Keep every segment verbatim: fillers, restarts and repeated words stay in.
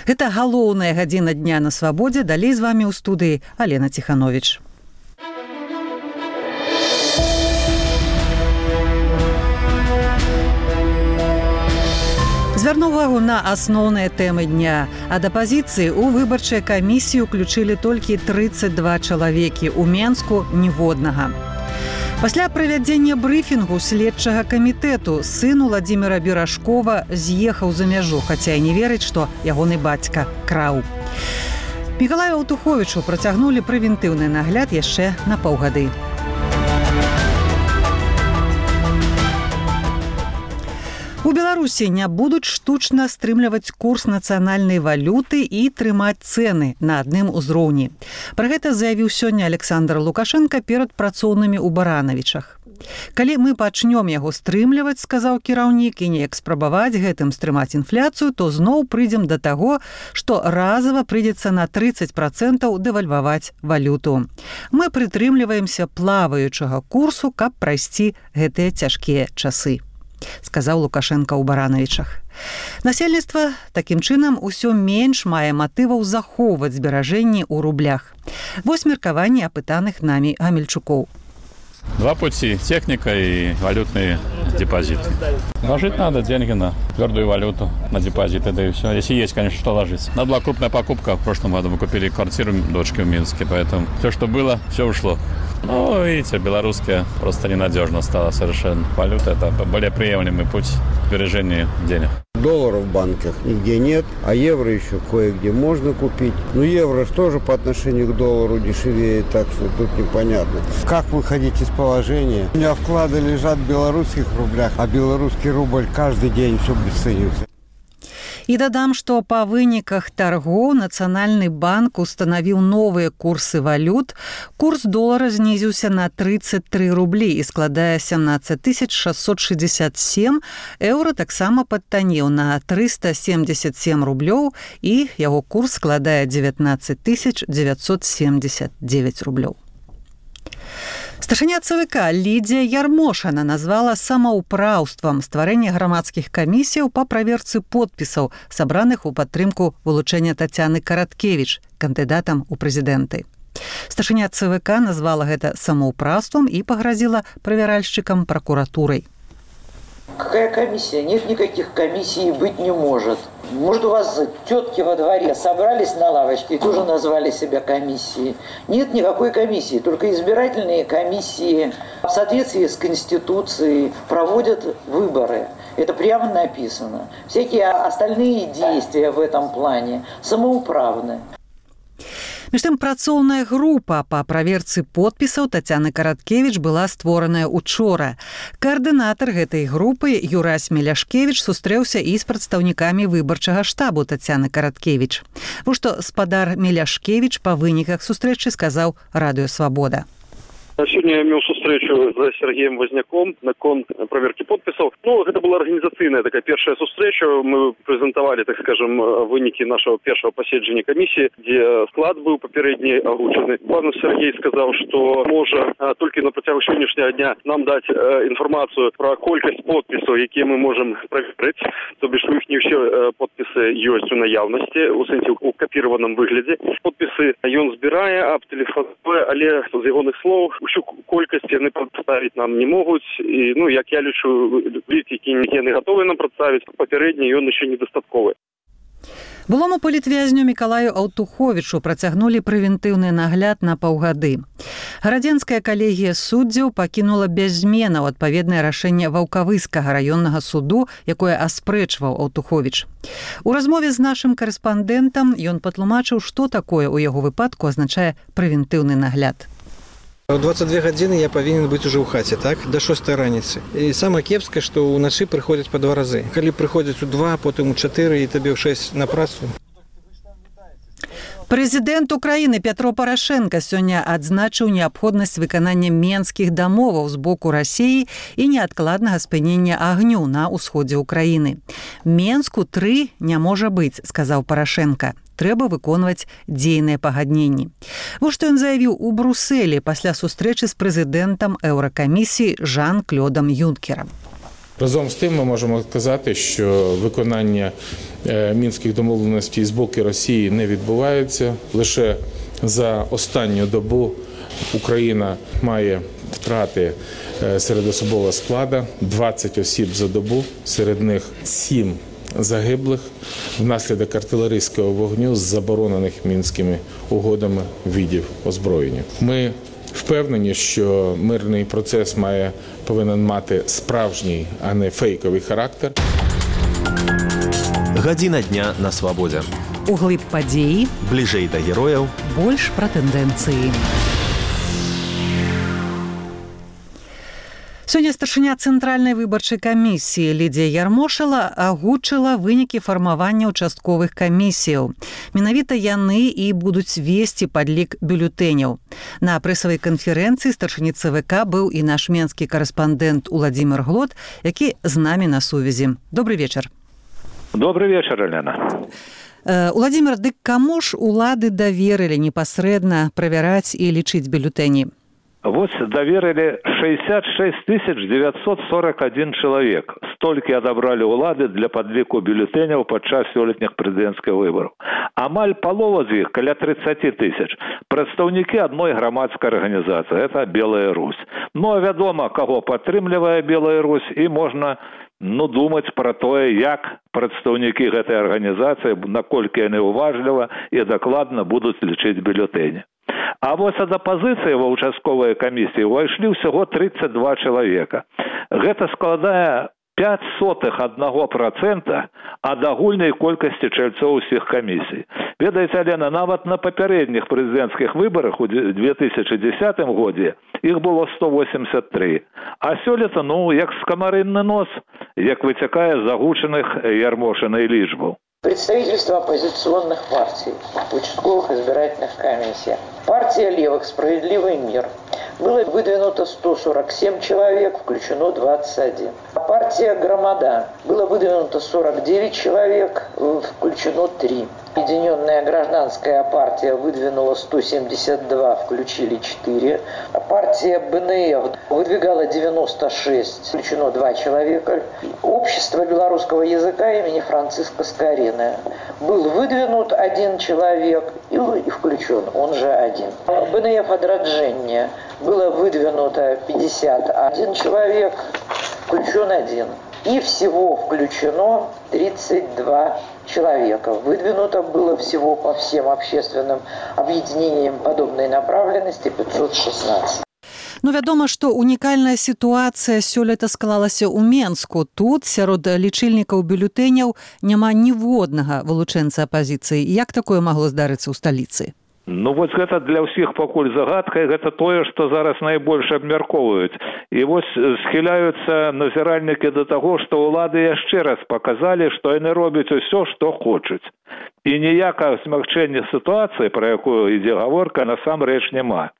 Гэта галоўная гадзіна дня на свабодзе. Далей з вамі ў студыі Алена Ціхановіч. Звярну увагу на асноўныя тэмы дня. Ад апазіцыі ў выбарчыя камісіі ўключылі толькі трыццаць два чалавекі, у Менску ніводнага. Пасля правядзення брыфінгу следчага камітэту сын Уладзіміра Беражкова з'ехаў за мяжу, хаця і не верыць, што ягоны бацька краў. Мікалаю Аўтуховічу працягнулі прэвентыўны нагляд яшчэ на паўгады. У Беларусі не будуць штучна стрымліваць курс нацыянальнай валюты і трымаць цэны на адным узроўні. Пра гэта заявіў сёння Александр Лукашенко перад працоўнымі ў Баранавічах. Калі мы пачнём яго стрымліваць, сказаў кіраўнік, і неяк спрабаваць гэтым стрымаць інфляцыю, то зноў прыйдзем да таго, што разава прыйдзецца на трыццаць працэнтаў дэвальваваць валюту. Мы прытрымліваемся плаваючага курсу, каб прайсці гэтыя цяжкія часы, сказаў Лукашенко ў Баранавічах. Насельніцтва такім чынам усё менш мае матываў захоўваць зберажэнні ў рублях. Вось меркаванне апытаных намі гамельчукоў. Два пути – техника и валютные депозиты. Ложить надо деньги на твердую валюту, на депозиты, да и все. Если есть, конечно, что ложить. Надо была крупная покупка. В прошлом году мы купили квартиру дочке в Минске, поэтому все, что было, все ушло. Ну, видите, белорусская просто ненадежно стала совершенно. Валюта – это более приемлемый путь сбережения денег. Долларов в банках нигде нет, а евро еще кое-где можно купить. Но евро же тоже по отношению к доллару дешевеет, так что тут непонятно. Как выходить из положения? У меня вклады лежат в белорусских рублях, а белорусский рубль каждый день все обесценивается. І дадам, што па выніках таргоў Нацыянальны банк устанавіў новыя курсы валют. Курс долара знізіўся на трыццаць тры рублі і складае сямнаццаць тысяч шэсцьсот шэсцьдзесят сем. Еўра таксама падтанеў на трыста семьдесят сем рублёў і яго курс складае дзевятнаццаць тысяч дзевяцьсот семьдесят девять рублёў. Старшыня ЦВК Лідзія Ярмошана назвала самаўпраўствам стварэнне грамадскіх камісіяў па праверцы подпісаў, сабраных у падтрымку вылучэння Тацяны Караткевіч, кандыдатам у прэзідэнты. Старшыня ЦВК назвала гэта самаўпраўствам і пагрозіла правяральшчыкам прокуратурай. Какая комиссия? Нет никаких комиссий, быть не может. Может, у вас тетки во дворе собрались на лавочке и тоже назвали себя комиссией? Нет никакой комиссии, только избирательные комиссии в соответствии с Конституцией проводят выборы. Это прямо написано. Всякие остальные действия в этом плане самоуправны. Між тым, працоўная група па праверцы подпісаў Тацяны Караткевіч была створаная учора. Каардынатар гэтай групы Юрась Меляшкевіч сустрэўся і з прадстаўнікамі выбарчага штабу Тацяны Караткевіч. Вось што спадар Меляшкевіч па выніках сустрэчы сказаў Радыё Свабода. Сегодня я имел встречу с Сергеем Возняком на конт проверки подписов. Ну, это была организационная такая первая встреча. Мы презентовали, так скажем, выники нашего первого посещения комиссии, где склад был попередний озвученный. Пан Сергей сказал, что может только на протягу сегодняшнего дня нам дать информацию про колькость подписов, які мы можем проверить. То бишь, у них не все подписи есть у наявности, у сенсі у копірованому вигляді. Подписи він збирає, а телефонує, але з його слов, всю колькість вони представити нам не можуть. І, ну, як я лічу, люди, які не готові нам представити, попередній він ще недостатковий. Былому палітвязню Мікалаю Аўтуховічу працягнулі прэвентыўны нагляд на паўгады. Гарадзенская калегія суддзяў пакінула без зменаў адпаведнае рашэнне Ваўкавыскага раённага суду, якое аспрэчваў Аўтуховіч. У размове з нашым карэспандэнтам ён патлумачыў, што такое ў яго выпадку азначае прэвентыўны нагляд. У двадцать две гадзіны я павінен быць ужо ў хаце, так, да шостай раніцы. І самае кепскае, што ўначы прыходзяць па два разы. Калі прыходзяць у два, потым у чатыры і табе ў шэсць на працу. Прэзідэнт Украіны Пятро Парашенка сёння адзначыў неабходнасць выканання менскіх дамоваў з боку Расіі і неадкладнага спынення агню на ўсходзе ўкраіны. Менску тры не можа быць, сказаў Парашенка. Трэба выконваць дзейныя пагадненні. Вось што ён заявіў у Брусэлі пасля сустрэчы з прэзідэнтам Еўракамісіі Жан-Клодам Юнкерам. Разом з тим ми можемо сказати, що виконання мінських домовленостей з боку Росії не відбувається. Лише за останню добу Україна має втрати серед особового складу двадцять осіб за добу, серед них сім загиблих внаслідок артилерійського вогню з заборонених мінськими угодами видів озброєння. Ми впевнені, що мирний процес має, повинен мати справжній, а не фейковий характер. Гадзіна дня на свабодзе. Углыб падзеі, Бліжэй да герояў, больш пра тэндэнцыі. Сёння старшыня Цэнтральнай выбарчай камісіі Лідія Ярмошала агучыла вынікі фармавання ўчастковых камісіяў. Менавіта яны і будуць весці падлік бюлетэняў. На прэсавай канферэнцыі старшыні ЦВК быў і наш менскі карэспандэнт Уладзімір Глот, які з намі на сувязі. Добрый вечар. Добрый вечар, Елена. Уладзімір, дык каму ж улады даверылі непасрэдна правяраць і лічыць бюлетэні? Вот доверили шестьдесят шесть тысяч девятьсот сорок один человек. Столькі адабралі ўлады для падліку бюлетэняў падчас сёлетніх прэзідэнцкіх выбараў. Амаль палова з іх, каля тридцать тысяч, прадстаўнікі адной грамадскай арганізацыі. Это Белая Русь. Ну, а вядома, каго падтрымлівае Белая Русь, і можна ну, думаць пра тое, як прадстаўнікі гэтай арганізацыі, наколькі яны уважліва і дакладна будуць лічыць бюлетэні. А вось ад апазіцыі ва ўчастковыя камісіі ўвайшлі ўсяго тридцать два чалавека. Гэта складае пять сотых аднаго процента ад агульнай колькасці чальцоў усіх камісій. Ведаеце, Алена, нават на папярэдніх прэзідэнцкіх выбарах у две тысячи десятым годзе іх было сто восемьдесят три. А сёлета, ну, як скамарынны нос, як выцякае з агучаных Ярмошынай лічбаў. Представительство оппозиционных партий в участковых избирательных комиссиях. Партия левых «Справедливый мир» было выдвинуто сто сорок семь человек, включено двадцать один. А партия «Громада» было выдвинуто сорок девять человек, включено три. Объединенная гражданская партия выдвинула сто семьдесят два, включили четыре. А партия БНФ выдвигала девяносто шесть, включено два человека. Общество белорусского языка имени Франциска Скорины был выдвинут один человек и включен, он же один. БНФ «Отраджение» было выдвинуто пятьдесят один человек, включен один. И всего включено тридцать два человека. Выдвинуто было всего по всем общественным объединениям подобной направленности пятьсот шестнадцать. Ну, вядома, што унікальная сітуацыя сёлета склалася ў Менску. Тут сярод лічыльнікаў бюлетэняў няма ніводнага вылучэнца апазіцыі. Як такое магло здарыцца ў сталіцы? Ну, вось гэта для ўсіх пакуль загадка, і гэта тое, што зараз найбольш абмяркоўваюць. І вось схіляюцца назіральнікі да таго, што ўлады яшчэ раз паказалі, што яны робяць усё, што хочуць. І ніякага змягчэння сітуацыі, пра якую ідзе гаворка, насамрэч няма.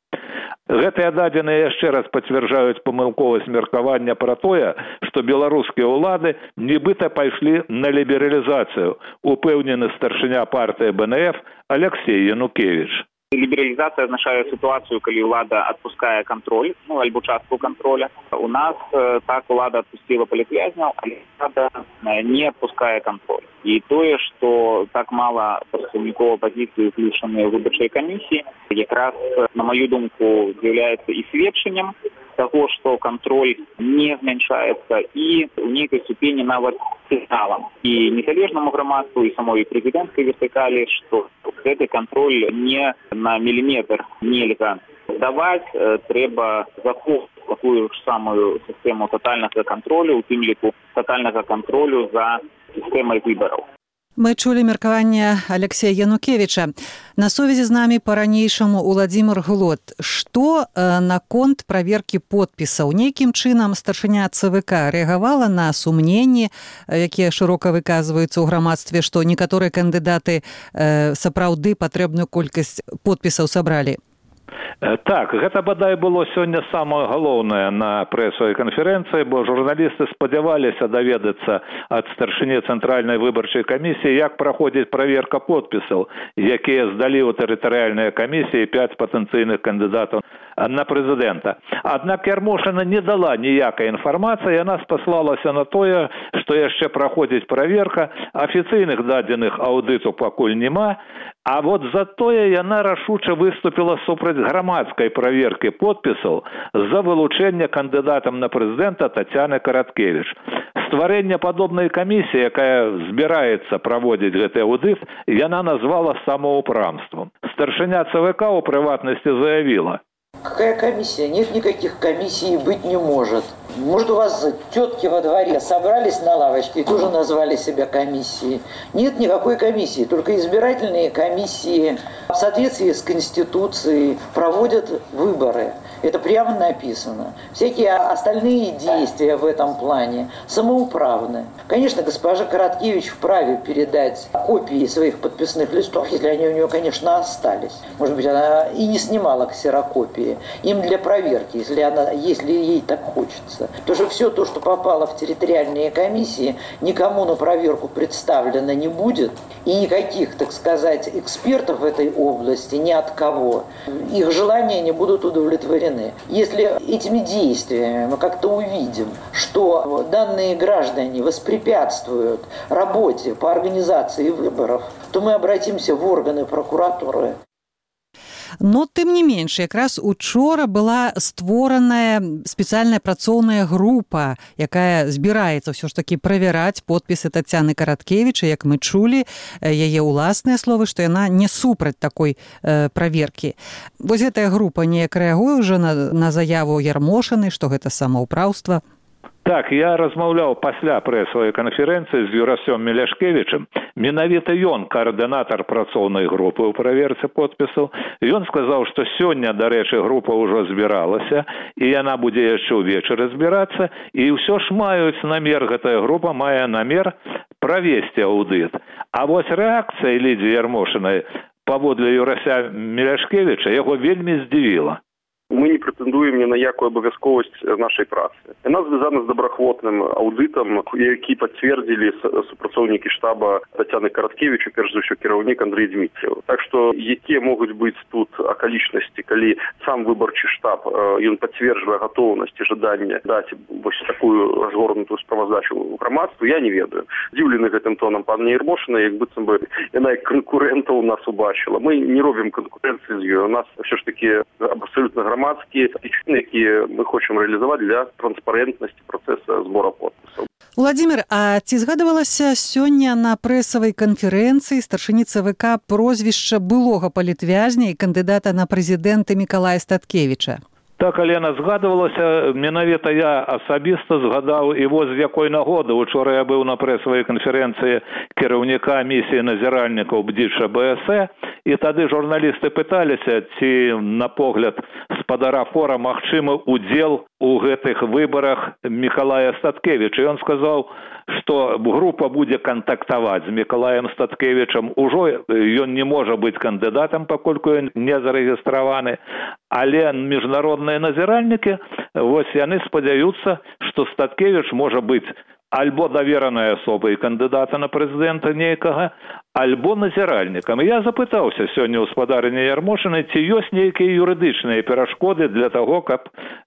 Гэтыя дадзеныя яшчэ раз пацвярджаюць памылковасць меркавання пра тое, што беларускія ўлады нібыта пайшлі на лібералізацыю, упэўнены старшыня партыі БНФ Алексей Янукевич. Лібералізацыя азначае сітуацыю, калі ўлада адпускае кантроль, ну, альбо частку кантроля. У нас э, так ўлада адпусціла палітвязняў, але ўлада не адпускае кантроль. І тое, што так мала прадстаўнікоў апазіцыі ўключаныя ў выбарчай камісіі, якраз, на маю думку, з'яўляецца і сведчаннем таго, што кантроль не змяншаецца і ў нейкай ступені нават сігналам і незалежнаму грамадству, і самой прэзідэнцкай вертыкалі, што гэты кантроль не на міліметр нельга даваць, трэба захоўваць такую ж самую сістэму татальнага кантролю, у тым ліку татальнага кантролю за сістэмай выбараў. Мы чулі меркаванне Алексея Янукевича. На сувязі з намі па-ранейшаму Уладзімір Глот. Што э, наконт праверкі подпісаў? Нейкім чынам старшыня ЦВК рэагавала на сумненні, якія шырока выказваюцца ў грамадстве, што некаторыя кандыдаты э, сапраўды патрэбную колькасць подпісаў сабралі? Так, гэта бадай было сёння самае галоўнае на прэсавай канферэнцыі, бо журналісты спадзяваліся даведацца ад старшыні цэнтральнай выбарчай камісіі, як праходзіць праверка подпісаў, якія здалі ў тэрытарыяльныя камісіі пяць патэнцыйных кандыдатаў на прэзідэнта. Аднак Ярмошына не дала ніякай інфармацыі, яна спаслалася на тое, што яшчэ праходзіць праверка, афіцыйных дадзеных аўдыту пакуль няма, а вот затое яна рашуча выступіла супраць грамадскай праверкі подпісаў за вылучэнне кандыдатам на прэзідэнта Тацяны Караткевіч. Стварэнне падобнай камісіі, якая збіраецца праводзіць гэты аўдыт, яна назвала самоупрамствам. Старшыня ЦВК у прыватнасці заявіла: какая комиссия? Нет никаких комиссий, быть не может. Может, у вас тетки во дворе собрались на лавочке и тоже назвали себя комиссией? Нет никакой комиссии, только избирательные комиссии в соответствии с Конституцией проводят выборы. Это прямо написано. Всякие остальные действия в этом плане самоуправны. Конечно, госпожа Короткевич вправе передать копии своих подписных листов, если они у нее, конечно, остались. Может быть, она и не снимала ксерокопии. Им для проверки, если, она, если ей так хочется. Потому что все то, что попало в территориальные комиссии, никому на проверку представлено не будет. И никаких, так сказать, экспертов в этой области, ни от кого, их желания не будут удовлетворены. Если этими действиями мы как-то увидим, что данные граждане воспрепятствуют работе по организации выборов, то мы обратимся в органы прокуратуры. Но, тым не менш, якраз учора была створаная спецыяльная працоўная група, якая збіраецца ўсё ж такі правяраць подпісы Тацяны Караткевіч, як мы чулі, яе ўласныя словы, што яна не супраць такой э, праверкі. Вось гэтая група неяк рэагуе ўжо на, на заяву Ярмошыны, што гэта самаўпраўства. Так, я размаўляў пасля прэсавай канферэнцыі з Юрасём Меляшкевічам. Менавіта ён каардынатар працоўнай групы ў праверцы подпісаў. Ён сказаў, што сёння, дарэчы, група ўжо збіралася, і яна будзе яшчэ ўвечары збірацца, і ўсё ж маюць намер, гэтая група мае намер правесці аўдыт. А вось рэакцыя Лідзіі Ярмошынай паводле Юрася Меляшкевіча яго вельмі здзівіла. Мы не претендуем ни на якую абавязковасць нашай працы. Яна звязана з добраахвотным аўдытам, які пацвердзілі супрацоўнікі штаба Тацяны Караткевіч, перш за ўсё кіраўнік Андрэй Дзмітрыеў. Так што якія могуць быць тут акалічнасці, калі сам выбарчы штаб ён пацверджвае гатоўнасць і жаданне даць вось такую разгорнутую справаздачу ў грамадству, я не ведаю. Дзіўлены гэтым тонам пані Ярмошына, як быццам бы яна як канкурэнта ў нас убачыла. Мы не робім канкурэнцыі з ёй. У нас ўсё ж такі абсолютно грамадскія грамадскія прычыны, якія мы хочам рэалізаваць для транспарэнтнасці працэса збора подпісаў. Владимир, а ці згадывалася сёння на прэсавай канферэнцыі старшыні ЦВК прозвішча былога палітвязня і кандыдата на прэзідэнта Мікалая Статкевіча? Так, Алена, згадывалася, менавіта я асабіста згадаў, і вось з якой нагоды. Учора я быў на прэсавай канферэнцыі кіраўніка місіі назіральнікаў бдзіча БСЭ, і тады журналісты пыталіся, ці, на погляд спадара фора, магчымы удзел у гэтых выбарах Мікалая Статкевіча. Ён сказаў, што група будзе кантактаваць з Мікалаем Статкевічам. Ужо ён не можа быць кандыдатам, пакольку ён не зарэгістраваны, але міжнародныя назіральнікі, вось яны спадзяюцца, што Статкевіч можа быць альбо даверанай асобай кандыдата на прэзідэнта нейкага, альбо назіральнікам. Я запытаўся сёння ў спадарыні Ярмошыны, ці ёсць нейкія юрыдычныя перашкоды для таго, каб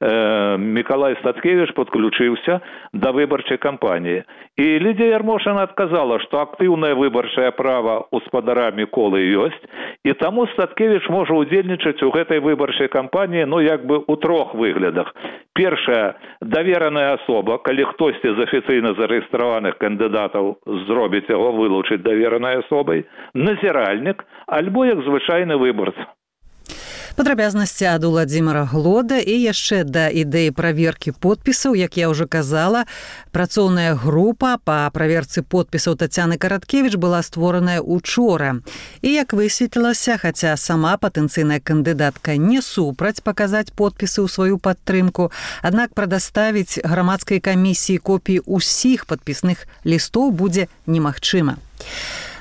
э, Мікалай Статкевіч падключыўся да выбарчай кампаніі. І Лідзія Ярмошына адказала, што актыўнае выбарчае права ў спадара Міколы ёсць, і таму Статкевіч можа ўдзельнічаць у гэтай выбарчай кампаніі, ну, як бы ў трох выглядах. Першая, давераная асоба, калі хтосьці з афіцыйна зарэгістраваных кандыдатаў зробіць яго, вылучыць даверанай асобай, назіральнік, альбо як звычайны выбарца. Падрабязнасці ад Уладзіміра Глода. І яшчэ да ідэі праверкі подпісаў, як я ўжо казала, працоўная група па праверцы подпісаў Тацяны Караткевіч была створаная учора. І як высветлілася, хаця сама патэнцыйная кандыдатка не супраць паказаць подпісы ў сваю падтрымку, аднак прадаставіць грамадскай камісіі копіі ўсіх падпісных лістоў будзе немагчыма.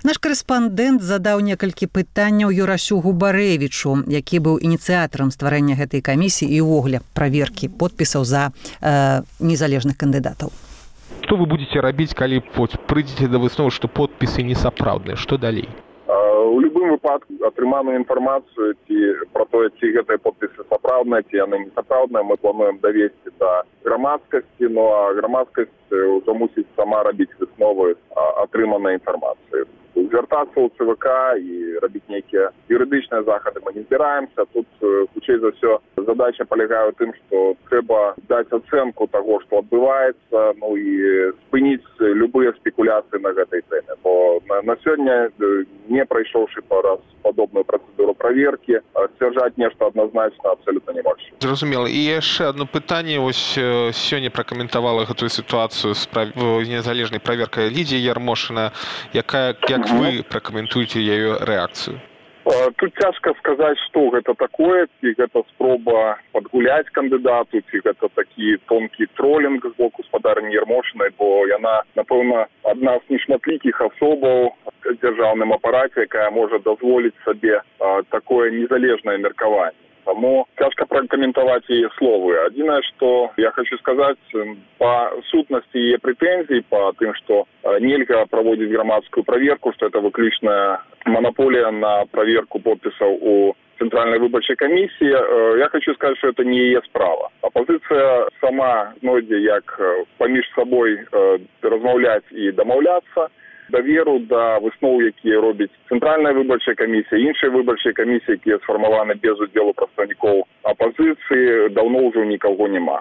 Наш корэспандэнт задаў некалькі пытанняў Юрасю Губарэвічу, які быў ініцыятарам стварэння гэтай камісіі і ўвогуле праверкі подпісаў за э, незалежных кандыдатаў. Што вы будете рабіць, калі прыйдзеце да высновы, што подпісы несапраўдныя? Што далей? У любым выпадку атрыманую інфармацыю ці пра тое, ці гэтыя подпісы сапраўдныя, ці яны несапраўдныя, мы плануем давесці да грамадскасці, ну а грамадскасць ўжо мусіць сама рабіць высновы атрыманай інфармацыі. Звяртацца ў ЦВК і рабіць нейкія юрыдычныя захады мы не збіраемся. Тут, хутчэй за ўсё, задача палягае ў тым, што трэба даць ацэнку таго, што адбываецца, ну і спыніць любыя спекуляцыі на гэтай тэме. Бо на, на сёння, не прайшоўшы па раз падобную працэдуру праверкі, сцвярджаць нешта адназначна абсалютна немагчыма. Зразумела. І яшчэ одно пытанне. Вось сёння пракаментавала гэтую сітуацыю з прав... незалежнай праверкай Лідія Ярмошына. Якая, як вы пракаментуеце яе рэакцыю? Тут цяжка сказаць, што гэта такое, ці гэта спроба падгуляць кандыдату, ці гэта такі тонкі тролінг з боку гаспадарні Ярмошынай, бо яна, напэўна, адна з нешматлікіх асобаў в дзяржаўным апараце, якая можа дазволіць сабе а, такое незалежнае меркаванне. Таму цяжка пракаментаваць яе словы. Адзінае, што я хочу сказаць, па сутнасці яе прэтэнзій, па тым, што нельга праводзіць грамадскую праверку, што это выключная монополия на проверку подписов у Центральной выборчей комиссии. Я хочу сказать, что это не ее справа. Оппозиция сама знойдзе, як паміж собой размаўляць і дамаўляцца. Даверу да высноў, якія робіць Центральная выборчая камісія, іншыя выборчыя камісіі, якія сфармаваны без удзелу прадстаўнікоў апозіцыі, даўно ўжо нікаго няма.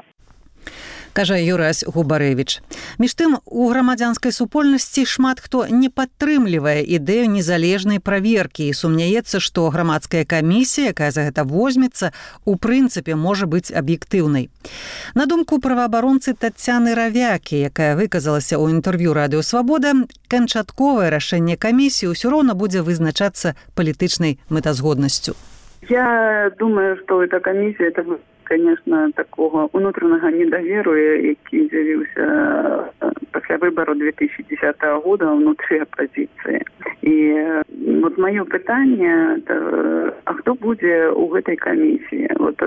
Кажа Юрась Губарэвіч. Між тым, у грамадзянскай супольнасці шмат хто не падтрымлівае ідэю незалежнай праверкі і сумняецца, што грамадская камісія, якая за гэта возьмецца, у прынцыпе можа быць аб'ектыўнай. На думку праваабаронцы Таццяны Равякі, якая выказалася ў інтэрв'ю Радыё Свабода, канчатковае рашэнне камісіі ўсё роўна будзе вызначацца палітычнай мэтазгоднасцю. Я думаю, что эта комиссия, это, конечно, такого внутреннего недоверу, який з'явився після вибору две тысячи десятого года внутри оппозиции. И вот мое питание, это, а кто будет у этой комиссии? Вот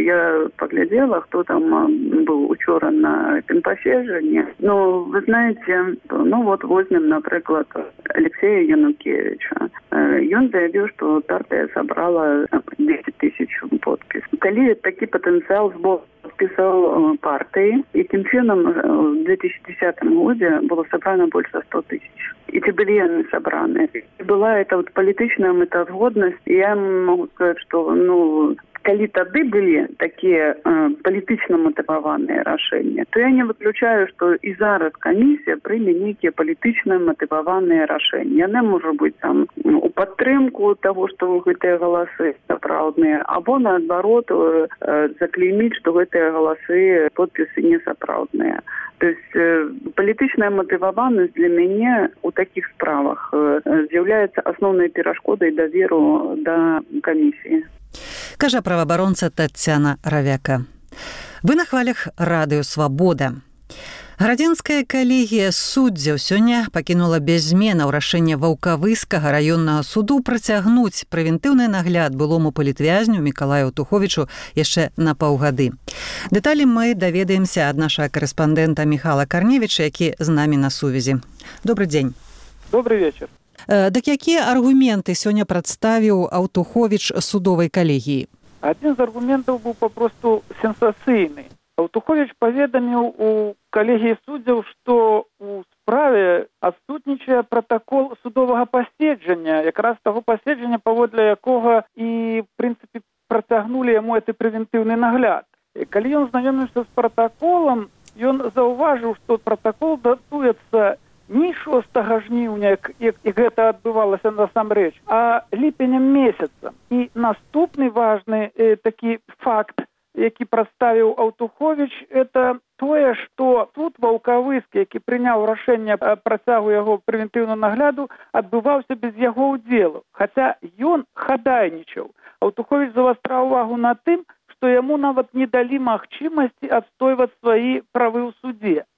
я поглядела, кто там был вчера на этом посещении. Но вы знаете, ну вот возьмем, например, Алексея Янукевича. Он заявил, что партия собрала десять тысяч подписей. Коли такой потенциал сбора подписал партии, и тем чином в две тысячи десятом году было собрано больше ста тысяч. И те были они собраны. И была эта вот политичная мэтазгодность, и я могу сказать, что, ну, коли тады были такие э, политично мотивованные решения, то я не выключаю, что и зараз комиссия прийме некие политично мотивованные решения. Они может быть там ну, у подтримку того, что эти голосы соправдные, або наоборот э, заклеймить, что эти голосы, подписи несоправдные. То есть э, политичная мотивованность для меня у таких справах э, является основной перешкодой доверу до комиссии. Кажа праваабаронца Таццяна Равяка. Вы на хвалях Радыё Свабода. Градзенская калегія суддзяў сёння пакінула без зменаў рашэнне Ваўкавыскага раённага суду працягнуць прэвентыўны нагляд былому палітвязню Мікалаю Туховічу яшчэ на паўгады. Дэталі мы даведаемся ад нашага корэспандэнта Міхала Карневіча, які з намі на сувязі. Добрый дзень. Добрый вечер. Дык якія аргументы сёння прадставіў Аўтуховіч судовай калегіі? Адзін з аргументаў быў папросту сенсацыйны. Аўтуховіч паведаміў у калегіі суддзяў, што у справе адсутнічае пратакол судовага паседжання, якраз таго паседжання, паводле якога і, в прынцыпе, працягнулі яму гэты прэвентыўны нагляд. І калі ён знаёміўся з пратаколам, ён заўважыў, што пратакол датуецца не шостага жніўня, як і гэта адбывалася насамрэч, а ліпенем месяца. І наступны важны э, такі факт, які прадставіў Аўтуховіч, это тое, што суд Ваўкавыскі, які прыняў рашэнне працягу яго прэвентыўнага нагляду, адбываўся без яго ўдзелу. Хаця ён хадайнічаў. Аўтуховіч завастраў увагу на тым, што яму нават не далі магчымасці адстойваць свае правы ў судзе.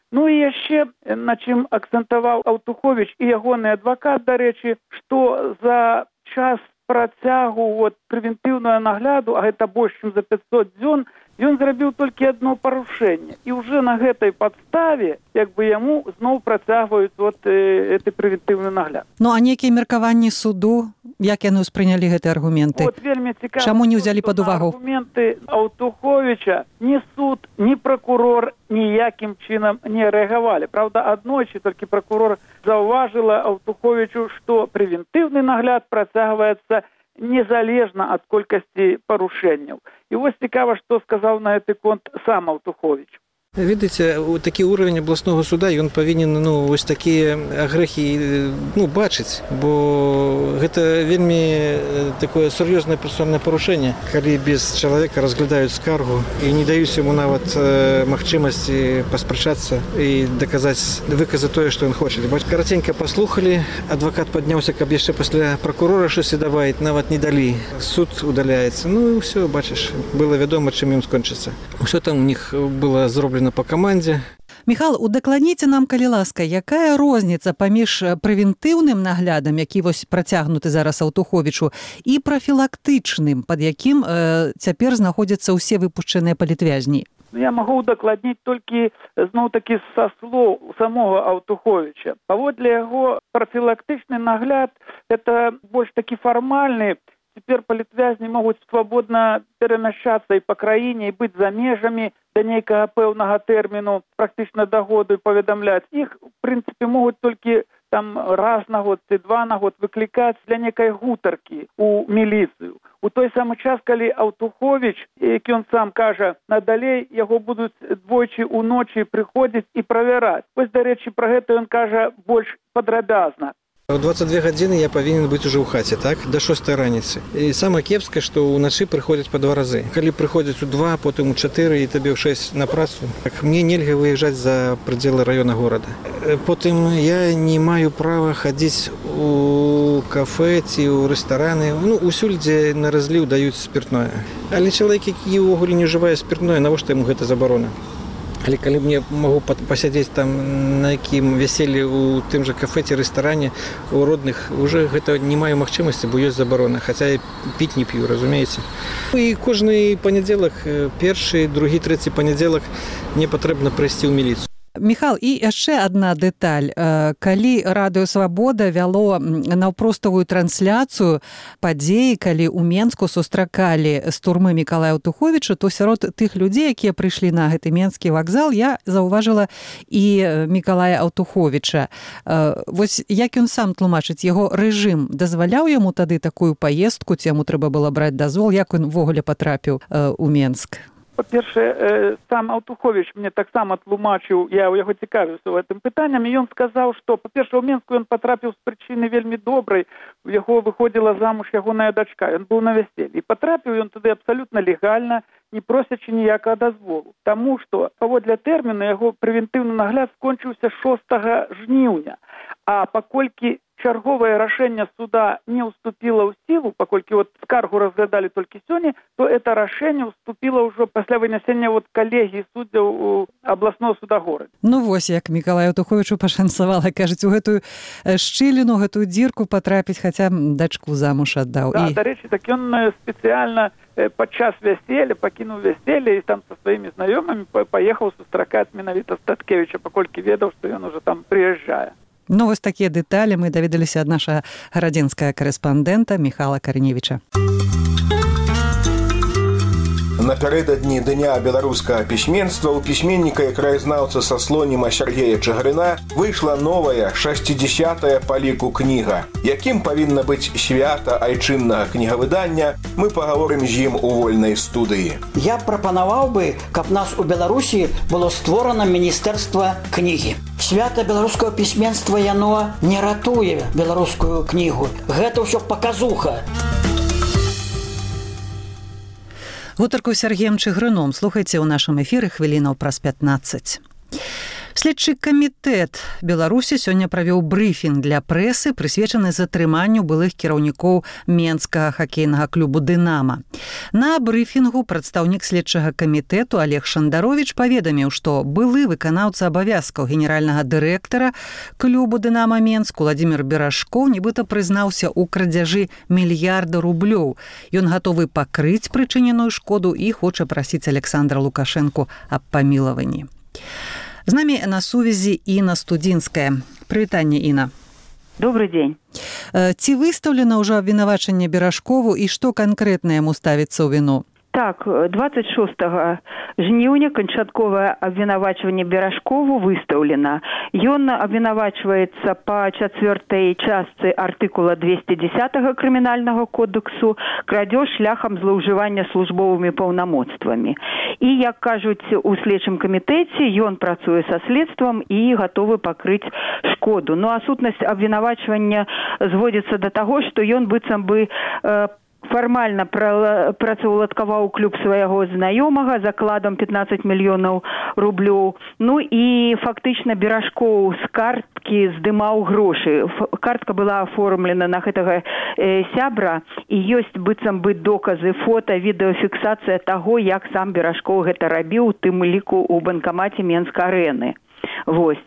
Ну і яшчэ, на чым акцэнтаваў Аўтуховіч і ягоны адвакат, дарэчы, што за час працягу вот, прэвентыўнага нагляду, а гэта больш, чым за пятьсот дзён, ён зрабіў толькі одно парушэнне. І ўжо на гэтай падставе, як бы яму зноў працягваюць вот, э, гэты прэвентыўны нагляд. Ну, а некія меркаванні суду, як яны ўспрынялі гэтыя аргументы? Вот, вельмі цікава, чаму не ўзялі пад увагу? Аргументы Аўтуховіча ні суд, ні прокурор ніякім чынам не рэагавалі. Правда, аднойчы толькі прокурор заўважыла Аўтуховічу, што прэвентыўны нагляд працягваецца незалежна ад колькасці парушэнняў. І вось цікава, што сказаў на гэты конт сам Аўтуховіч. Ведаеце, такі ўровень абласнога суда, ён павінен ну, вось такія агрэхі ну, бачыць, бо гэта вельмі такое сур'ёзнае працэсуальнае парушэнне, калі без чалавека разглядаюць скаргу і не даюць яму нават э, магчымасці паспрачацца і даказаць, выказаць тое, што ён хоча. Караценька паслухалі, адвакат падняўся, каб яшчэ пасля пракурора щось дабавіць, нават не далі. Суд удаляецца. Ну і ўсё, бачыш, было вядома, чым ён скончыцца. Усё там у них было зроблена по камандзе. Міхал, удакладніце нам, калі ласка, якая розніца паміж прэвентыўным наглядам, які вось працягнуты зараз Аўтуховічу, і прафілактычным, пад якім э, цяпер знаходзяцца ўсе выпушчаныя палітвязні? Я магу удакладніць толькі зноў-такі са слоў самога Аўтуховіча. Паводле яго прафілактычны нагляд – это больш такі фармальны. Цяпер палітвязні могуць свабодна перамяшчацца і па краіне, і быць за межамі да нейкага пэўнага тэрміну, практычна да году паведамляць. Іх, у прынцыпе, могуць толькі там раз на год ці два на год выклікаць для некай гутаркі ў міліцыю. У той самы час, калі Аўтуховіч, які ён сам кажа, надалей яго будуць двойчы ўночы прыходзіць і правяраць. Вось, дарэчы, пра гэта ён кажа больш падрабязна. У двадцать две гадзіны я павінен быць уже ў хаце, так, да шостай раніцы. І самае кепскае, што ўначы прыходзяць па два разы. Калі прыходзяць у два, потым у чатыры і табе ў шэсць на працу, так мне нельга выязджаць за прыдзелы раёна горада. Потым я не маю права хадзіць у кафе ці ў рэстараны, ну, усюль, дзе на разліў даюць спиртное. Але чалавек, які ўвогуле не ўжывае спиртное, навошта яму гэта забарона? Але калі мне могу пасядзець там на якім вяселлі ў тым жа кафе ці рэстаране у родных, уже гэта не маю магчымасці, бо ёсць забарона, хаця я піць не п'ю, разумееце. І кожны панядзелак, першы, другі, трэці панядзелак мне патрэбна прыйсці ў міліцыю. Міхал, і яшчэ адна дэталь. Калі Радыё Свабода вяло наўпроставую трансляцыю падзеі, калі ў Менску сустракалі з турмы Мікалая Аўтуховіча, то сярод тых людзей, якія прыйшлі на гэты менскі вакзал, я заўважыла і Мікалая Аўтуховіча. Вось як ён сам тлумачыць, яго рэжым дазваляў яму тады такую паездку, ці яму трэба было браць дазвол, як ён увогуле патрапіў у Менск? Па-першае, сам Аўтуховіч мне таксама тлумачыў, я ў яго цікавіўся ў гэтым пытаннем, і ён сказаў, што, па-першае, у Менску ён патрапіў з прычыны вельмі добрай, у яго выходзіла замуж ягоная дачка, ён быў на вяселлі. І патрапіў ён туды абсалютна легальна, не просячы ніякага дазволу. Таму што, паводле тэрміну, яго прэвентыўны нагляд скончыўся шостага жніўня. А паколькі чарговае рашэнне суда не ўступіла ў сілу, паколькі вот скаргу разглядалі толькі сёння, то это рашэнне ўступіла ўжо пасля вынесення вот калегіі суддзяў у абласного суда горада. Ну вось, як Мікалаю Аўтуховічу пашанцавала, кажуць, у гэтую шчыліну, гэтую дзірку патрапіць, хаця дачку замуж аддаў. Да, і... дарэчы, так ён спецыяльна падчас вяселля пакінуў вяселле і там са сваімі знаёмымі паехаў сустракаць менавіта Статкевіча, паколькі ведаў, што ён ужо там прыязджае. Ну, вось такія дэталі мы даведаліся ад нашага гарадзенскага карэспандэнта Міхала Карневіча. Напярэдадні Дня беларускага пісьменства ў пісьменніка і краязнаўца са слоніма Сергея Чыгарына выйшла новая шэсцідзясятая па ліку кніга. Якім павінна быць свята айчыннага кнігавыдання, мы пагаворым з ім у вольнай студыі. Я прапанаваў бы, каб нас у Беларусі было створана міністэрства кнігі. Свята беларускага пісьменства яно не ратуе беларускую кнігу. Гэта ўсё паказуха. Гутарку з Сергеем Чыгрыном слухайце ў нашым эфіры хвілінаў праз пятнаццаць. Следчы камітэт Беларусі сёння правёў брыфінг для прэсы, прысвечаны затрыманню былых кіраўнікоў менскага хакейнага клубу «Дынама». На брыфінгу прадстаўнік следчага камітэту Олег Шандарович паведаміў, што былы выканаўца абавязкаў генеральнага дырэктара клубу «Дынама» Менск Уладзімір Берашкоў нібыта прызнаўся ў крадзяжы мільярда рублёў. Ён гатовы пакрыць прычыненую шкоду і хоча прасіць Александра Лукашэнку аб памілаванні. З намі на сувязі Інна Студзінская. Прывітанне, Інна. Добрый дзень. Ці выстаўлена ўжо абвінавачанне Берашкову і што канкрэтна яму ставіцца ў віну? Так, двадцать шостага жніўня канчатковае абвінавачванне Берашкову выстаўлена. Ён абвінавачваецца па чацвёртай частцы артыкула двести десятого крымінальнага кодексу крадзеж шляхам злоўжывання службовымі паўнамоцтвамі. І, як кажуць у следчым камітэце, ён працуе са следствам і гатовы пакрыць шкоду. Ну а сутнасць абвінавачвання зводзіцца да таго, што ён быццам бы э, фармальна працаўладкаваў клуб свайго знаёмага закладам пятнадцать мільёнаў рублёў. Ну і фактычна Берашкоў з карткі здымаў грошы. Картка была аформлена на гэтага э, сябра і ёсць быццам бы доказы, фота, відэафіксацыя таго, як сам Берашкоў гэта рабіў, у тым ліку ў банкамаце Менск-арэны. Вось.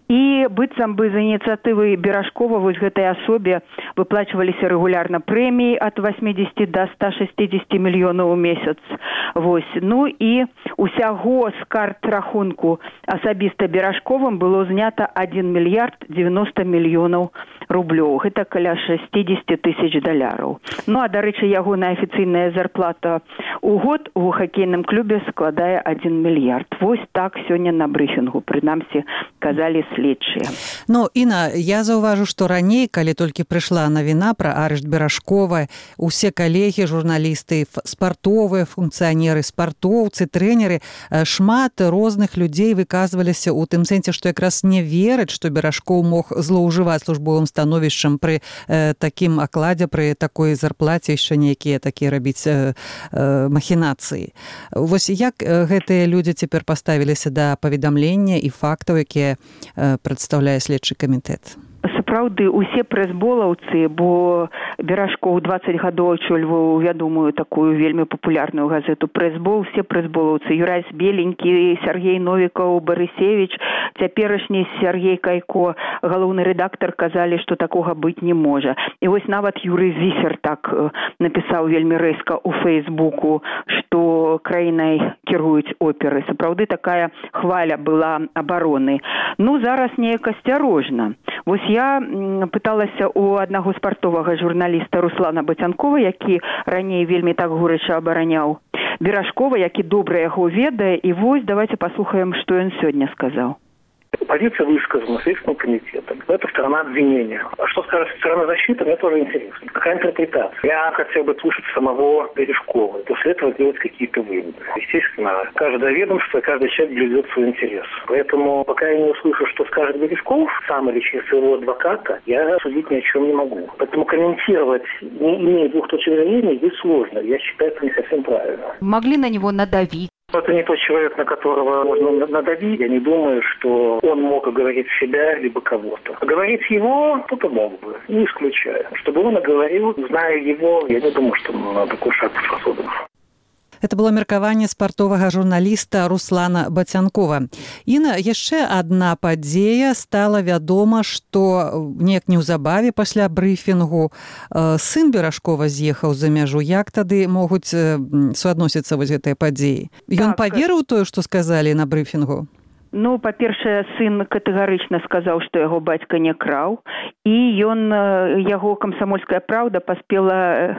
І быццам бы з ініцыятывы Берашкова вось гэтай асобе выплачваліся рэгулярна прэміі ад восьмидесяти до ста шестидесяти мільёнаў у месяц. Вось. Ну і усяго з карт рахунку асабіста Берашковым было знята один мільярд девяносто мільёнаў рублёў. Гэта каля шестьдесят тысяч даляраў. Ну а, дарэчы, ягоная афіцыйная зарплата у год у хакейным клубе складае один мільярд. Вось так сёння на брыфінгу, прынамсі, казалі следчыя. Ну, Інна, я заўважу, што раней, калі толькі прыйшла навіна пра арышт Берашкова, усе калегі, журналісты, спартовыя функцыянеры, спартоўцы, трэнеры, шмат розных людзей выказваліся ў тым сэнсе, што якраз не вераць, што Берашкоў мог злоўжываць службовым становішчам пры э, такім акладзе, пры такой зарплаце, яшчэ нейкія такія рабіць э, э, махінацыі. Вось як э, гэтыя людзі цяпер паставіліся да паведамлення і фактаў, якія э, прадстаўляе следчы камітэт? Сапраўды, усе прэсболаўцы, бо Берашкоў двадцать гадоў ачольваў вядомую такую вельмі папулярную газету «Прэсбол», все прэсболаўцы, Юрась Беленькі, Сергей Новікаў, Барысевіч, цяперашні Сергей Кайко, галоўны рэдактар, казалі, што такога быць не можа. І вось нават Юрый Зісер так напісаў вельмі рэзка ў Фейсбуку, што краінай кіруюць оперы. Сапраўды такая хваля была абароны. Ну, зараз неяк асцярожна. Вось я пыталася у аднаго спартовага журналіста Руслана Бацянкова, які раней вельмі так горача абараняў Берашкова, які добра яго ведае. І вось давайте паслухаем, што ён сёння сказаў. Позиция высказана Следственным комитетом. Это сторона обвинения. А что скажет сторона защиты, мне тоже интересно. Какая интерпретация? Я хотел бы слушать самого Бережкова. И после этого делать какие-то выводы. Естественно, каждое ведомство, каждый человек блюдет свой интерес. Поэтому, пока я не услышу, что скажет Бережков, сам или через своего адвоката, я судить ни о чем не могу. Поэтому комментировать, не имея двух точек зрения, здесь сложно. Я считаю, это не совсем правильно. Могли на него надавить? Это не тот человек, на которого можно надавить. Я не думаю, что он мог оговорить себя либо кого-то. Оговорить его кто-то мог бы, не исключаю. Чтобы он оговорил, зная его, я не думаю, что он на такой шаг способен. Это было меркаванне спартовага журналіста Руслана Бацянкова. Інна, яшчэ адна падзея, стала вядома, што неяк неўзабаве пасля брыфінгу сын Берашкова з'ехаў за мяжу. Як тады могуць суадносіцца вось гэтыя падзеі? Ён так паверыў тое, што сказалі на брыфінгу? Ну, па-першае, сын катэгарычна сказаў, што яго бацька не краў, і ён, яго «Камсамольская праўда» паспела э,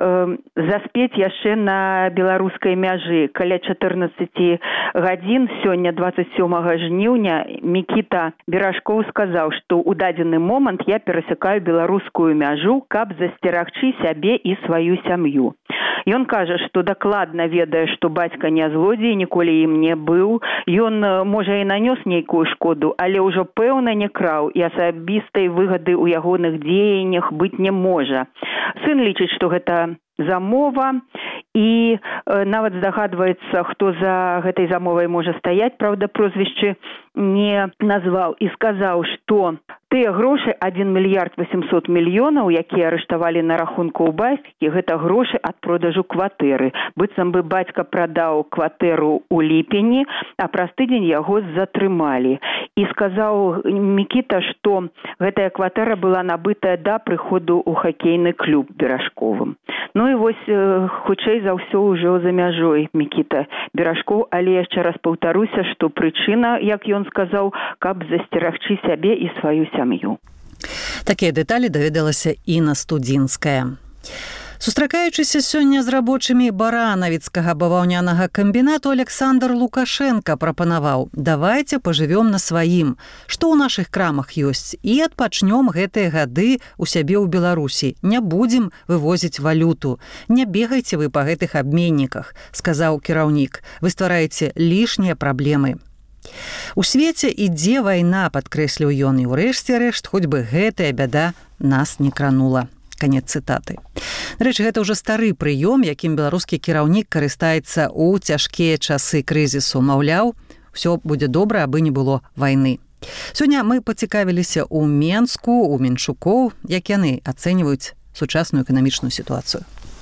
заспець яшчэ на беларускай мяжы. Каля чатырнаццаці гадзін сёння, двадцать сёмага жніўня, Мікіта Берашкоў сказаў, што ў дадзены момант я перасякаю беларускую мяжу, каб засцерагчы сябе і сваю сям'ю. Ён кажа, што дакладна ведае, што бацька не злодзей, ніколі ім не быў. Ён, можа, і нанёс нейкую шкоду, але ўжо пэўна не краў, і асабістай выгады ў ягоных дзеяннях быць не можа. Сын лічыць, што гэта замова, і нават здагадваецца, хто за гэтай замовай можа стаяць, правда, прозвішчы не назваў, і сказаў, што тыя грошы адзін мільярд восемьсот мільёнаў, якія арыштавалі на рахунку ў бацькі, гэта грошы ад продажу кватэры. Быццам бы бацька прадаў кватэру ў ліпені, а праз тыдзень яго затрымалі. І сказаў Мікіта, што гэтая кватэра была набытая да прыходу ў хакейны клуб Беражковым. Ну і вось, хутчэй за ўсё ўжо за мяжой Мікіта Беражкоў, але яшчэ раз паўтаруся, што прычына, як ён сказаў, каб засцерагчы сябе і сваю сям'ю. Такія дэталі даведалася Інна Студзінская. Сустракаючыся сёння з рабочымі баранавіцкага баваўнянага камбінату, Александр Лукашенко прапанаваў: давайце пажывём на сваім, што ў нашых крамах ёсць, і адпачнём гэтыя гады у сябе ў Беларусі. Не будзем вывозіць валюту. Не бегайце вы па гэтых абменніках, сказаў кіраўнік. Вы ствараеце лішнія праблемы. У свеце ідзе вайна, падкрэсліў ён, і ўрэшце рэшт, хоць бы гэтая бяда нас не кранула. Канец цытаты. Рэч, гэта ўжо стары прыём, якім беларускі кіраўнік карыстаецца ў цяжкія часы крызісу. Маўляў, усё будзе добра, абы не было вайны. Сёння мы пацікавіліся ў Менску, у менчукоў, як яны ацэньваюць сучасную эканамічную ситуацию.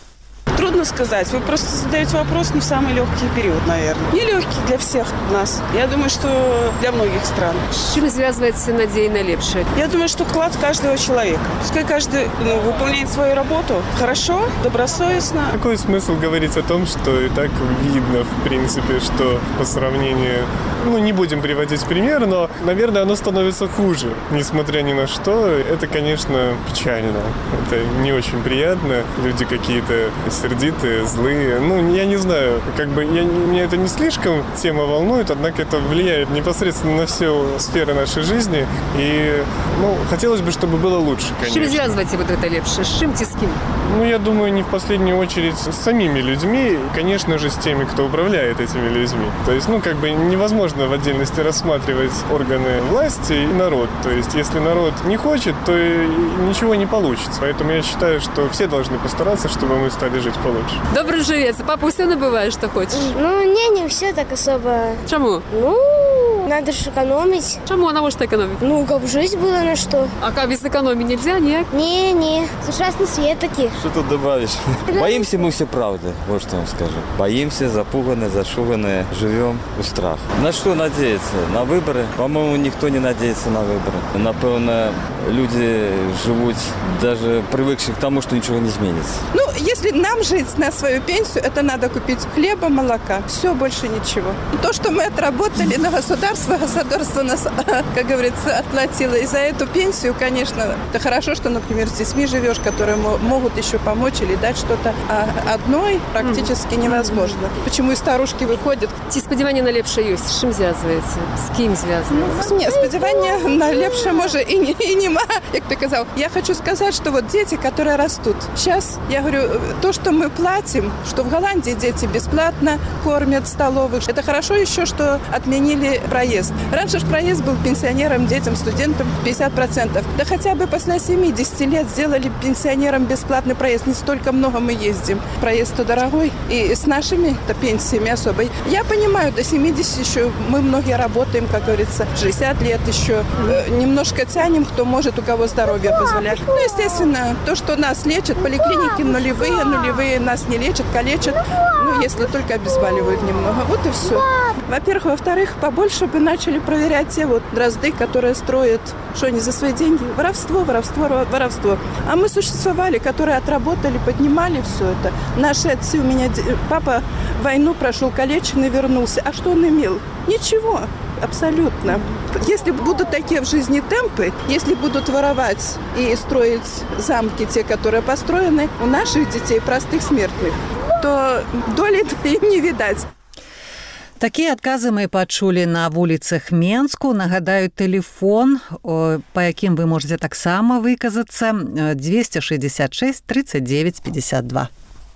Трудно сказать. Вы просто задаете вопрос не в самый легкий период, наверное. Нелегкий для всех нас. Я думаю, что для многих стран. С чем связывается надея на лепшее? Я думаю, что вклад каждого человека. Пускай каждый ну, выполняет свою работу хорошо, добросовестно. Какой смысл говорить о том, что и так видно, в принципе, что по сравнению... Ну, не будем приводить пример, но, наверное, оно становится хуже. Несмотря ни на что, это, конечно, печально. Это не очень приятно. Люди какие-то сердитые, злые. Ну, я не знаю, как бы я, меня это не слишком тема волнует, однако это влияет непосредственно на все сферы нашей жизни. И, ну, хотелось бы, чтобы было лучше, конечно. С чем связываете вот это лепше? С чем, с кем? Ну, я думаю, не в последнюю очередь с самими людьми, и, конечно же, с теми, кто управляет этими людьми. То есть, ну, как бы невозможно в отдельности рассматривать органы власти и народ. То есть, если народ не хочет, то ничего не получится. Поэтому я считаю, что все должны постараться, чтобы мы стали жить получше. Добре живеться. Папа, все набываешь, что хочешь? Ну, не, не все так особо. Чему? Ну, надо же экономить. Чему она может экономить? Ну, как жить было на что. А как без экономии нельзя, нет? Не, не. Ужасный свет таки. Что тут добавишь? Боимся мы все правды, вот что вам скажу. Боимся, запуганные, зашуганные, живем у страха. На что надеяться? На выборы? По-моему, никто не надеется на выборы. Напевно, люди живут даже привыкшие к тому, что ничего не изменится. Ну, если нам жить на свою пенсию, это надо купить хлеба, молока. Все, больше ничего. То, что мы отработали на государство, государство нас, как говорится, отплатило. И за эту пенсию, конечно, это хорошо, что, например, с детьми живешь, которые могут еще помочь или дать что-то. А одной практически невозможно. Почему и старушки выходят. Ці сподівання на лепше є? З чим зв'язується? З ким зв'язується? Ну, ні, сподівання на лепше може і, не, і нема, як ти казав. Я хочу сказать, что вот дети, которые растут. Сейчас, я говорю, то, что мы платим, что в Голландии дети бесплатно кормят в столовых. Это хорошо еще, что отменили проезд. Раньше же проезд был пенсионерам, детям, студентам пятьдесят процентов. Да хотя бы после семидесяти лет сделали пенсионерам бесплатный проезд. Не столько много мы ездим. Проезд-то дорогой. И с нашими-то пенсиями особо. Я понимаю, до семидесяти еще мы многие работаем, как говорится, шестьдесят лет еще. Э, немножко тянем, кто может, у кого здоровье позволяет. Ну, естественно, то, что нас лечат, поликлиники нулевые, нулевые нас не лечат, калечат, ну, если только обезболивают немного. Вот и все. Во-первых. Во-вторых, побольше бы начали проверять те вот дрозды, которые строят, что они за свои деньги. Воровство, воровство, воровство. А мы существовали, которые отработали, поднимали все это. Наши отцы, у меня папа войну прошел, калеченный, вернулся. А что он имел? Ничего. Абсолютно. Если будут такие в жизни темпы, если будут воровать и строить замки, те, которые построены, у наших детей, простых смертных, то доли им не видать. Такія адказы мы пачулі на вуліцах Менску. Нагадаю, тэлефон, па якім вы можете таксама выказацца, двести шестьдесят шесть тридцать девять пятьдесят два.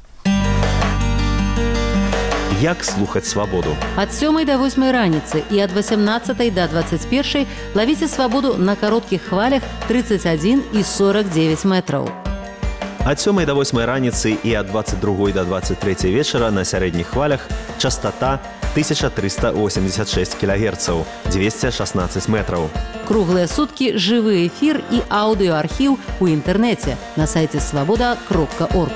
Як слухаць свабоду? Ад сёмай да восьмай раніцы і ад восемнадцатай да двадцать першай лавіце свабоду на кароткіх хвалях тридцать один і сорок девять метраў. Ад сёмай да восьмай раніцы і ад дваццаць другой да дваццаць трэцяй вечара на сярэдніх хвалях частота тысяча триста восемьдесят шесть килогерцаў, двести шестнадцать метраў. Круглыя суткі жывы эфір і аўдыоархіў у інтэрнэце на сайце свабода кропка орг.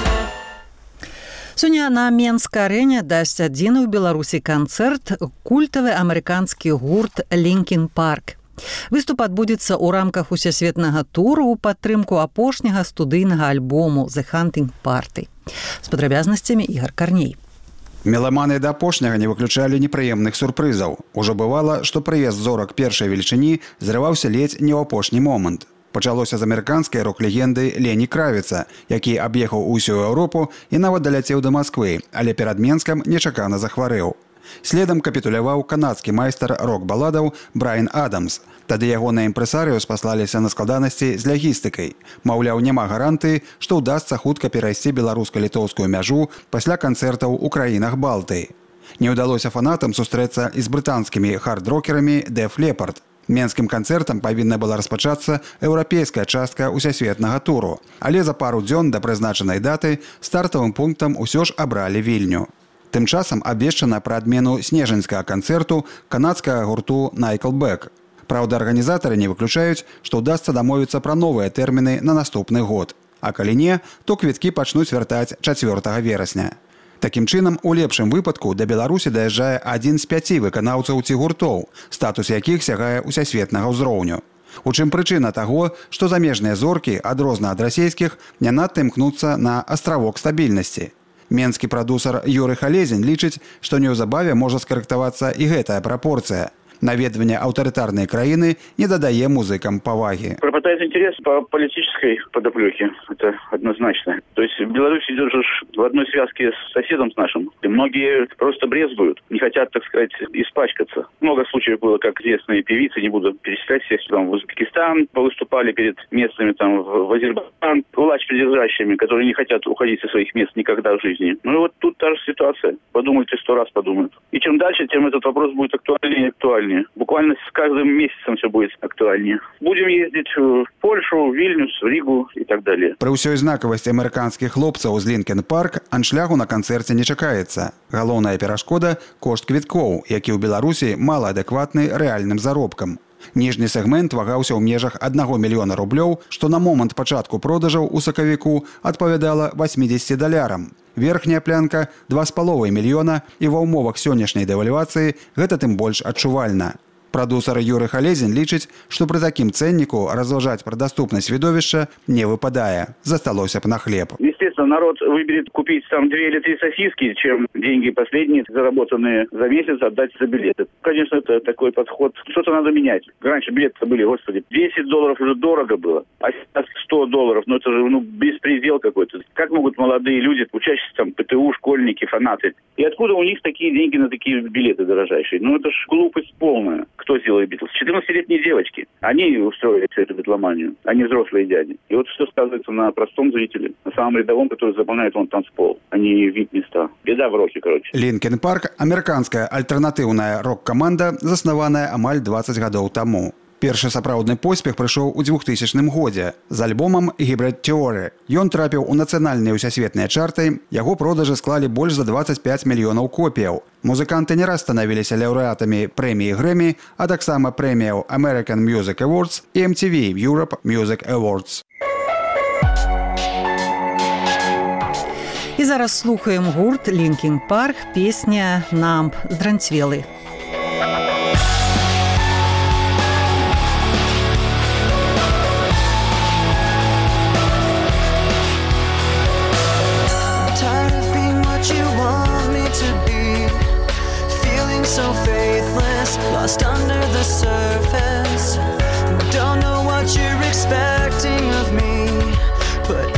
Сёння на Менскай-арэне дасць адзіны ў Беларусі канцэрт культавы амерыканскі гурт «Лінкін Парк». Выступ адбудзецца ў рамках усесветнага туру ў падтрымку апошняга студыйнага альбому «The Hunting Party». З падрабязнасцямі Ігар Карней. Меламаны да апошняга не выключалі непрыемных сюрпрызаў. Ужо бывала, што прыезд зорак першай велічыні зрываўся ледзь не ў апошні момант. Пачалося з амерыканскай рок-легенды Лені Кравіца, які аб'ехаў усю Еўропу і нават даляцеў да Масквы, але перад Менскам нечакана захварэў. Следам капітуляваў канадскі майстар рок-баладаў Брайан Адамс. Тады ягоныя імпрэсарыё спаслаліся на складанасці з лагістыкай. Маўляў, няма гарантыі, што ўдасца хутка перайсці беларуска-літоўскую мяжу пасля канцэртаў у краінах Балтыі. Не ўдалося фанатам сустрэцца і з брытанскімі хард-рокерамі Def Leppard. Менскім канцэртам павінна была распачацца еўрапейская частка ўсесветнага туру, але за пару дзён да прызначанай даты стартавым пунктам усё ж абралі Вільню. Тым часам абвешчана пра адмену снежаньскага канцэрту канадскага гурту «Найклбэк». Праўда, арганізатары не выключаюць, што ўдасца дамовіцца пра новыя тэрміны на наступны год. А калі не, то квіткі пачнуць вяртаць чацвёртага верасня. Такім чынам, у лепшым выпадку да Беларусі даязджае адзін з пяці выканаўцаў ці гуртоў, статус якіх сягае ўсесветнага ўзроўню. У чым прычына таго, што замежныя зоркі, адрозна ад расейскіх, не надта імкнуцца на астравок стабільнасці. Менскі прадусар Юрый Халезін лічыць, што неўзабаве можа скарэктавацца і гэтая прапорцыя. Наведванне аўтарытарнай краіны не дадае музыкам паваги. Пропадает интерес по политической подоплеке, это однозначно. То есть Беларусь идет же в одной связке с соседом с нашим. И многие просто брезгуют, не хотят, так сказать, испачкаться. Много случаев было, как известные певицы, не буду перечислять всех, там в Узбекистан выступали перед местными, там в Азербайджан, кулач придержащими, которые не хотят уходить со своих мест никогда в жизни. Ну и вот тут та же ситуация. Подумайте, сто раз подумают. И чем дальше, тем этот вопрос будет актуальнее и актуальнее. Буквально с каждым месяцем все будет актуальнее. Будем ездить в Польшу, в Вильнюс, в Ригу и так далее. При ўсёй знакавасці амерыканскіх хлопцаў з «Лінкін Парк» аншляху на канцэрце не чакаецца. Галоўная перашкода – кошт квіткоў, які ў Беларусі малаадэкватны рэальным заробкам. Ніжні сегмент вагаўся ў межах аднаго мільёна рублёў, што на момант пачатку продажаў у сакавіку адпавядала восьмидесяти далярам. Верхняя плянка – два з паловай мільёна, і ва ўмовах сённяшняй дэвальвацыі гэта тым больш адчувальна. Прадусар Юрый Халезін лічыць, што пры такім цэнніку разважаць пра даступнасць відовішча не выпадае. Засталося б на хлеб. Естественно, народ выберет купить там две или три сосиски, чем деньги последние, заработанные за месяц, отдать за билеты. Конечно, это такой подход. Что-то надо менять. Раньше билеты были, господи, десять долларов уже дорого было, а сейчас сто долларов. Ну это же ну, беспредел какой-то. Как могут молодые люди, учащиеся там ПТУ, школьники, фанаты? И откуда у них такие деньги на такие билеты дорожайшие? Ну это ж глупость полная. Кто сделал Битлз? четырнадцатилетние девочки. Они устроили всю эту битломанию, а не взрослые дяди. И вот что сказывается на простом зрителе, на самом рядовом, который заполняет вон танцпол, а не вип-места. Беда в роке, короче. «Лінкін Парк» – амерыканская альтэрнатыўная рок-каманда, заснаваная амаль дваццаць гадоў таму. Першы сапраўдны поспех прыйшоў у двухтысячным годзе з альбомам «Hybrid Theory». Ён трапіў у нацыянальныя ўсесветныя чарты, яго продажы склалі больш за дваццаць пяць мільёнаў копіяў. Музыканты не раз станавіліся лаўрэатамі прэміі Грэмі, а таксама прэміяў American Music Awards і эм ти ви Europe Music Awards. І зараз слухаем гурт «Лінкін Парк», песня «Numb» здранцвелы. So faithless, lost under the surface. Don't know what you're expecting of me, but